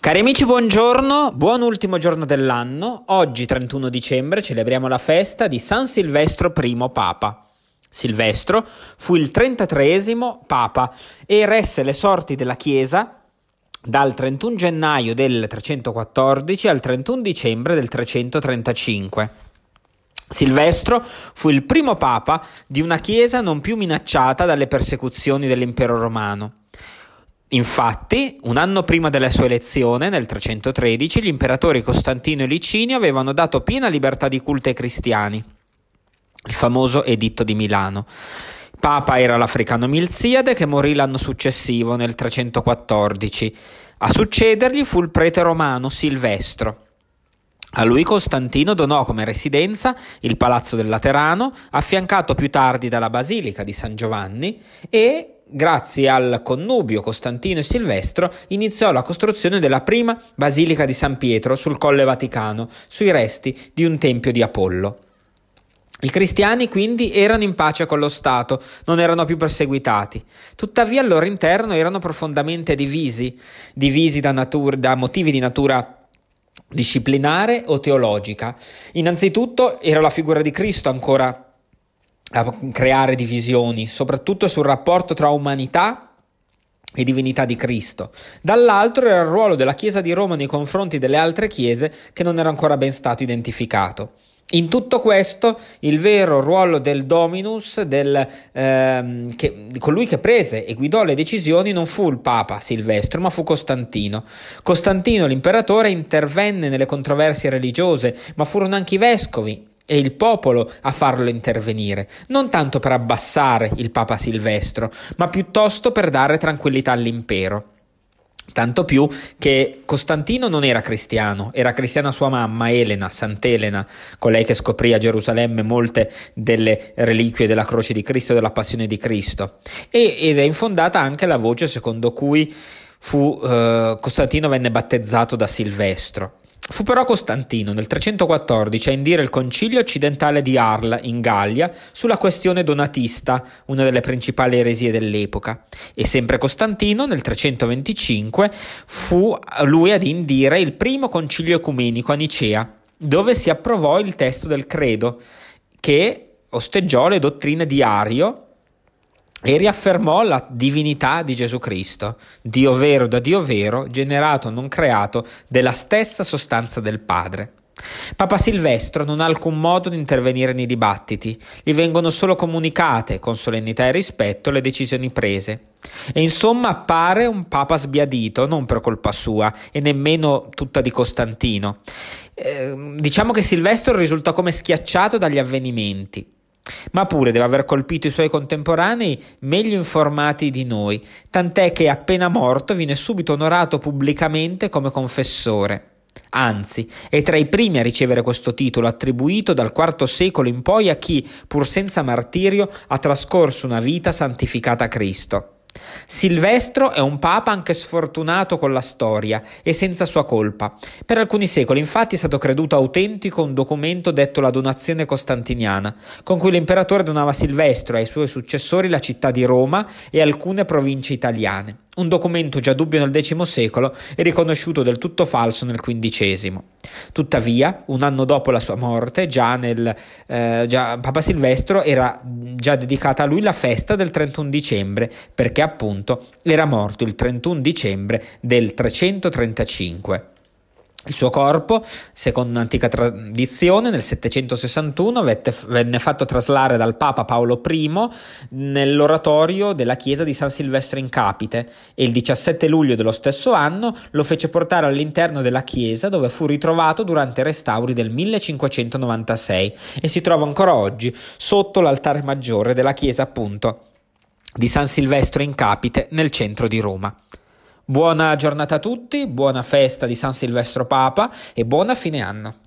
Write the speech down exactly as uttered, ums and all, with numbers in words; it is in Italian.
Cari amici, buongiorno, buon ultimo giorno dell'anno. Oggi, trentuno dicembre, celebriamo la festa di San Silvestro I Papa. Silvestro fu il trentatreesimo Papa e resse le sorti della Chiesa dal trentuno gennaio del trecentoquattordici al trentuno dicembre del trecentotrentacinque. Silvestro fu il primo Papa di una Chiesa non più minacciata dalle persecuzioni dell'Impero Romano. Infatti, un anno prima della sua elezione, nel trecentotredici, gli imperatori Costantino e Licinio avevano dato piena libertà di culto ai cristiani, il famoso Editto di Milano. Papa era l'africano Milziade, che morì l'anno successivo, nel trecentoquattordici. A succedergli fu il prete romano Silvestro. A lui Costantino donò come residenza il Palazzo del Laterano, affiancato più tardi dalla Basilica di San Giovanni, e grazie al connubio Costantino e Silvestro iniziò la costruzione della prima Basilica di San Pietro sul Colle Vaticano, sui resti di un tempio di Apollo. I cristiani quindi erano in pace con lo Stato, non erano più perseguitati. Tuttavia al loro interno erano profondamente divisi, divisi da, natura, da motivi di natura disciplinare o teologica. Innanzitutto era la figura di Cristo ancora a creare divisioni, soprattutto sul rapporto tra umanità e divinità di Cristo. Dall'altro era il ruolo della Chiesa di Roma nei confronti delle altre chiese, che non era ancora ben stato identificato. In tutto questo il vero ruolo del Dominus, del, ehm, che, di colui che prese e guidò le decisioni, non fu il Papa Silvestro, ma fu Costantino. Costantino, l'imperatore, intervenne nelle controversie religiose, ma furono anche i vescovi e il popolo a farlo intervenire, non tanto per abbassare il Papa Silvestro, ma piuttosto per dare tranquillità all'impero. Tanto più che Costantino non era cristiano, era cristiana sua mamma Elena, Sant'Elena, colei che scoprì a Gerusalemme molte delle reliquie della croce di Cristo e della passione di Cristo, e, ed è infondata anche la voce secondo cui fu, eh, Costantino venne battezzato da Silvestro. Fu però Costantino nel trecentoquattordici a indire il concilio occidentale di Arles in Gallia sulla questione donatista, una delle principali eresie dell'epoca, e sempre Costantino nel trecentoventicinque fu lui ad indire il primo concilio ecumenico a Nicea, dove si approvò il testo del credo che osteggiò le dottrine di Ario e riaffermò la divinità di Gesù Cristo, Dio vero da Dio vero, generato non creato, della stessa sostanza del Padre. Papa Silvestro non ha alcun modo di intervenire nei dibattiti, gli vengono solo comunicate con solennità e rispetto le decisioni prese. E insomma appare un Papa sbiadito, non per colpa sua e nemmeno tutta di Costantino. Eh, diciamo che Silvestro risulta come schiacciato dagli avvenimenti, ma pure deve aver colpito i suoi contemporanei meglio informati di noi, tant'è che appena morto viene subito onorato pubblicamente come confessore. Anzi, è tra i primi a ricevere questo titolo, attribuito dal quarto secolo in poi a chi, pur senza martirio, ha trascorso una vita santificata a Cristo. Silvestro è un papa anche sfortunato con la storia e senza sua colpa. Per alcuni secoli infatti è stato creduto autentico un documento detto la donazione costantiniana, con cui l'imperatore donava a Silvestro e ai suoi successori la città di Roma e alcune province italiane. Un documento già dubbio nel X secolo e riconosciuto del tutto falso nel quindicesimo. Tuttavia, un anno dopo la sua morte, già nel eh, già Papa Silvestro era già dedicata a lui la festa del trentuno dicembre, perché appunto era morto il trentuno dicembre del trecentotrentacinque. Il suo corpo, secondo un'antica tradizione, nel settecentosessantuno venne fatto traslare dal Papa Paolo I nell'oratorio della chiesa di San Silvestro in Capite e il diciassette luglio dello stesso anno lo fece portare all'interno della chiesa, dove fu ritrovato durante i restauri del millecinquecentonovantasei e si trova ancora oggi sotto l'altare maggiore della chiesa appunto di San Silvestro in Capite nel centro di Roma. Buona giornata a tutti, buona festa di San Silvestro Papa e buona fine anno.